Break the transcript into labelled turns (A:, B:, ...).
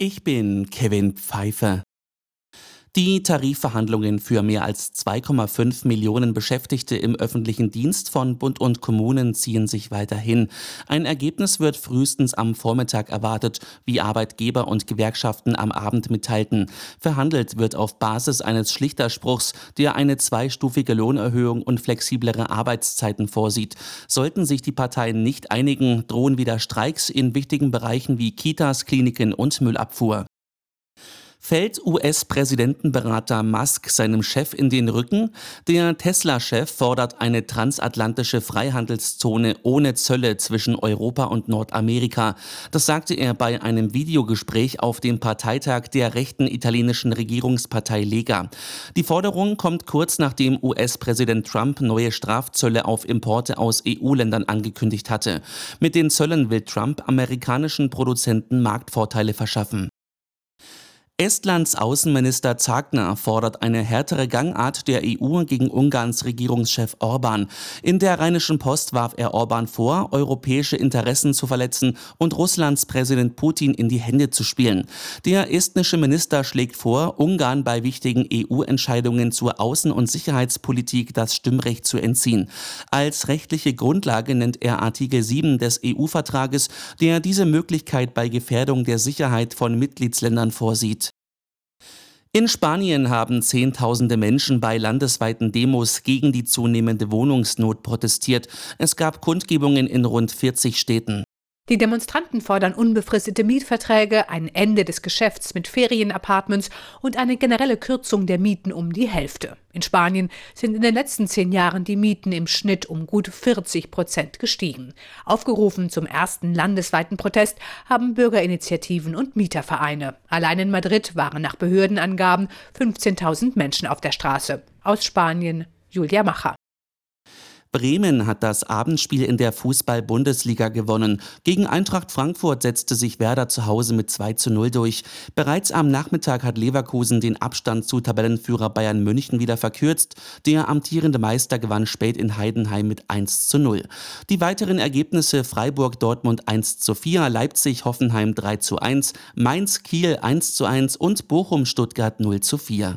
A: Ich bin Kevin Pfeiffer. Die Tarifverhandlungen für mehr als 2,5 Millionen Beschäftigte im öffentlichen Dienst von Bund und Kommunen ziehen sich weiterhin. Ein Ergebnis wird frühestens am Vormittag erwartet, wie Arbeitgeber und Gewerkschaften am Abend mitteilten. Verhandelt wird auf Basis eines Schlichterspruchs, der eine zweistufige Lohnerhöhung und flexiblere Arbeitszeiten vorsieht. Sollten sich die Parteien nicht einigen, drohen wieder Streiks in wichtigen Bereichen wie Kitas, Kliniken und Müllabfuhr. Fällt US-Präsidentenberater Musk seinem Chef in den Rücken? Der Tesla-Chef fordert eine transatlantische Freihandelszone ohne Zölle zwischen Europa und Nordamerika. Das sagte er bei einem Videogespräch auf dem Parteitag der rechten italienischen Regierungspartei Lega. Die Forderung kommt kurz nachdem US-Präsident Trump neue Strafzölle auf Importe aus EU-Ländern angekündigt hatte. Mit den Zöllen will Trump amerikanischen Produzenten Marktvorteile verschaffen. Estlands Außenminister Zagner fordert eine härtere Gangart der EU gegen Ungarns Regierungschef Orban. In der Rheinischen Post warf er Orban vor, europäische Interessen zu verletzen und Russlands Präsident Putin in die Hände zu spielen. Der estnische Minister schlägt vor, Ungarn bei wichtigen EU-Entscheidungen zur Außen- und Sicherheitspolitik das Stimmrecht zu entziehen. Als rechtliche Grundlage nennt er Artikel 7 des EU-Vertrages, der diese Möglichkeit bei Gefährdung der Sicherheit von Mitgliedsländern vorsieht. In Spanien haben Zehntausende Menschen bei landesweiten Demos gegen die zunehmende Wohnungsnot protestiert. Es gab Kundgebungen in rund 40 Städten.
B: Die Demonstranten fordern unbefristete Mietverträge, ein Ende des Geschäfts mit Ferienapartments und eine generelle Kürzung der Mieten um die Hälfte. In Spanien sind in den letzten 10 Jahren die Mieten im Schnitt um gut 40% gestiegen. Aufgerufen zum ersten landesweiten Protest haben Bürgerinitiativen und Mietervereine. Allein in Madrid waren nach Behördenangaben 15.000 Menschen auf der Straße. Aus Spanien, Julia Macher.
A: Bremen hat das Abendspiel in der Fußball-Bundesliga gewonnen. Gegen Eintracht Frankfurt setzte sich Werder zu Hause mit 2:0 durch. Bereits am Nachmittag hat Leverkusen den Abstand zu Tabellenführer Bayern München wieder verkürzt. Der amtierende Meister gewann spät in Heidenheim mit 1:0. Die weiteren Ergebnisse: Freiburg-Dortmund 1:4, Leipzig-Hoffenheim 3:1, Mainz-Kiel 1:1 und Bochum-Stuttgart 0:4.